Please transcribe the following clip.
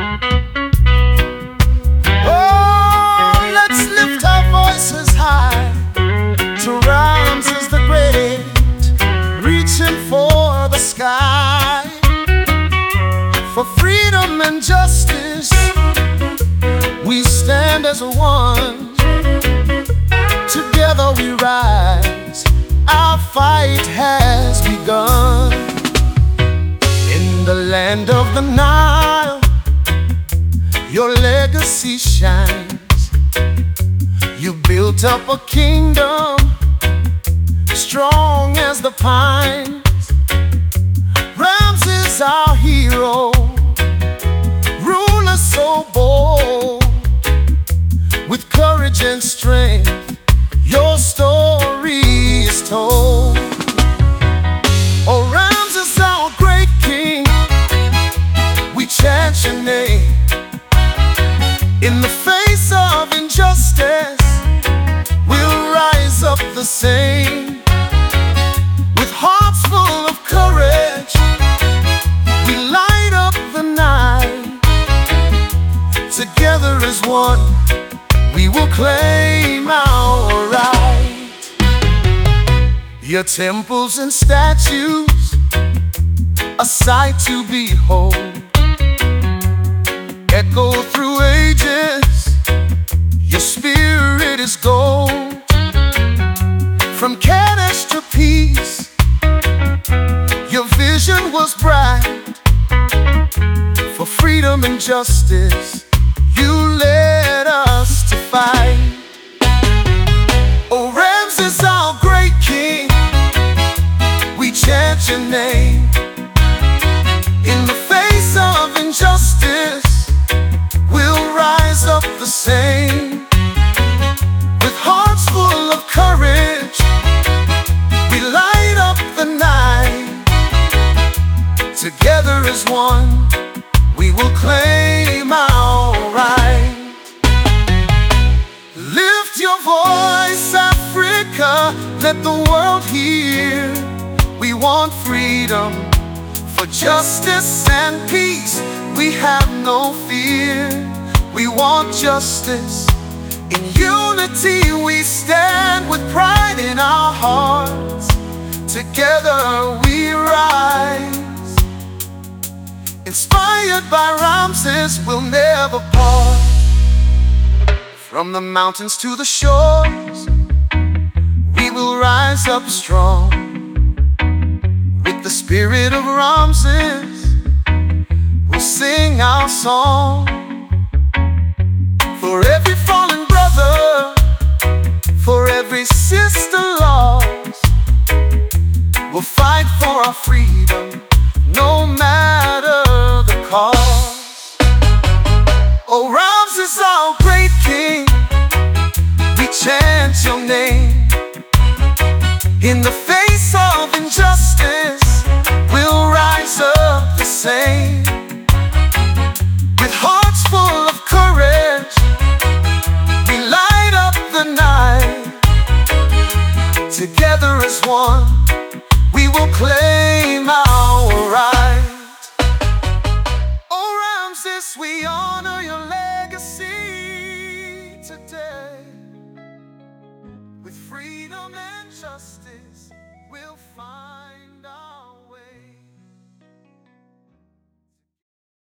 Oh, let's lift our voices high to Ramses the Great, reaching for the sky. For freedom and justice, we stand as one. Together we rise, our fight has begun. In the land of the Nile, your legacy shines. You built up a kingdom strong as the pines. Ramses, our hero, ruler so bold, with courage and strength, your story is told. Oh, Ramses, our great king, we chant your name. In the face of injustice, we'll rise up the same. With hearts full of courage, we light up the night. Together as one, we will claim our right. Your temples and statues, a sight to behold, echo through ages, your spirit is gold. From Kadesh to peace, your vision was bright. For freedom and justice, you led us to fight. Oh, Ramses, our great king, we chant your name. In the face of injustice, we'll rise up the same. With hearts full of courage, we light up the night. Together as one, we will claim our right. Lift your voice, Africa, let the world hear. We want freedom, for justice and peace, we have no fear. We want justice, in unity we stand with pride in our hearts. Together we rise, inspired by Ramses, we'll never part. From the mountains to the shores, we will rise up strong. With the spirit of Ramses, we'll sing our song. For every fallen brother, for every sister lost, we'll fight for our freedom, no matter the cost. Oh, Ramses, our great king, we chant your name. In the face of injustice, we'll rise up the same. With hearts full of courage, we light up the night. Together as one, we will claim our right. Oh, Ramses, we honor your legacy today. With freedom and justice, we'll find